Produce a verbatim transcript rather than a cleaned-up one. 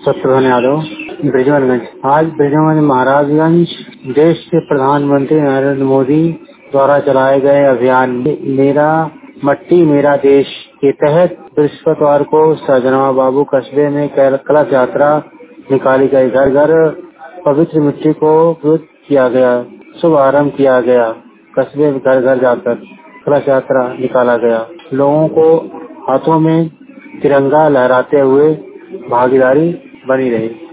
शत्रुघ्न यादव, ब्रिजवानगंज। आज ब्रिजवानगंज महाराजगंज देश के प्रधानमंत्री नरेंद्र मोदी द्वारा चलाए गए अभियान मेरा मट्टी मेरा देश के तहत बृहस्पतिवार को सहजनवा बाबू कस्बे में कलश यात्रा निकाली गई। घर घर पवित्र मिट्टी को विरुद्ध किया गया, शुभारम्भ किया गया। कस्बे में घर घर जाकर कलश यात्रा निकाला गया। लोगों को हाथों में तिरंगा लहराते हुए भागीदारी बनी रही।